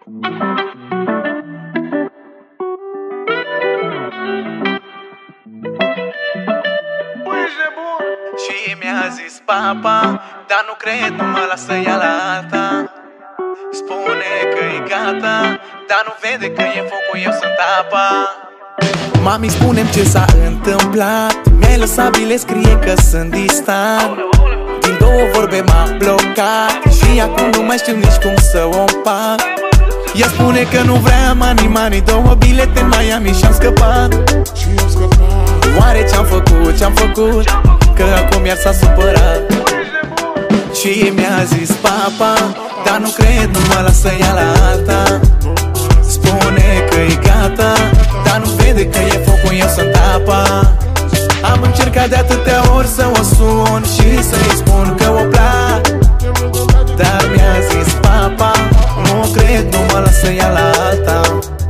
Și mi-a zis papa, dar nu cred, nu mă lasă ea la alta. Spune că-i gata, dar nu vede că e focul, eu sunt apa. Mami, spune-mi ce s-a întâmplat. Mi-ai lăsat bilet, scrie că sunt distant. Din două vorbe m-a blocat și acum nu mai știu nici cum să o împac. Ea spune că nu vrea money, două bilete în Miami și-am scăpat. Oare ce-am făcut, ce-am făcut? Că acum iar s-a supărat. Și mi-a zis papa, dar nu cred, nu mă lasă ea la alta. Spune că-i gata, dar nu vede că e focul, eu sunt apa. Am încercat de atâtea ori să o sun și să-i spun că o plac, dar mi-a zis papa, nu cred, nu mă lasă ea la alta.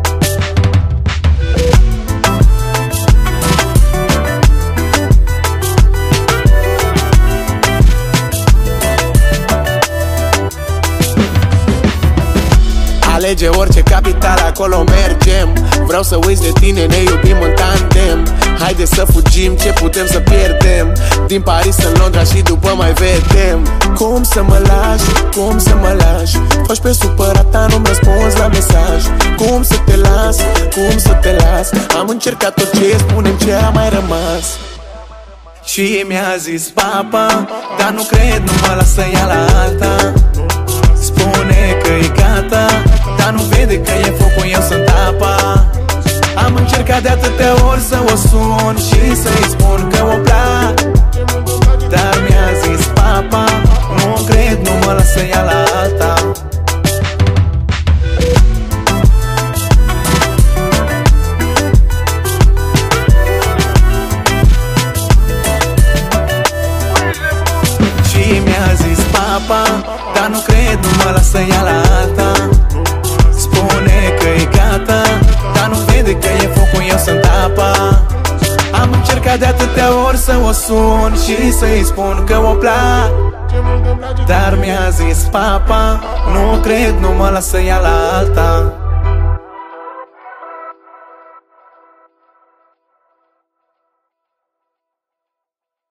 Alege orice capital, acolo mergem. Vreau să uiți de tine, ne iubim în tandem. Haide să fugim, ce putem să pierdem? Din Paris în Londra și după mai vedem. Cum să mă lași, cum să mă lași? Faci pe supărata, nu-mi răspunzi la mesaj. Cum să te las, cum să te las? Am încercat tot ce spunem, ce a mai rămas. Și mi-a zis papa, dar nu cred, nu mă lasă ea la alta. Spune că-i gata, dar nu vede că e focul, eu sunt apa. Am încercat de atâtea ori să o sun și să-i spun că o plac, dar mi-a zis papa, nu cred, nu mă lasă ea la alta. Și mi-a zis papa, dar nu cred, nu mă lasă ea la alta. Spune că-i gata, dar nu vede că e focul, eu sunt apa. Am încercat de atâtea ori să o sun și să-i spun că o plac, dar mi-a zis papa, nu cred, nu mă lasă ea la alta.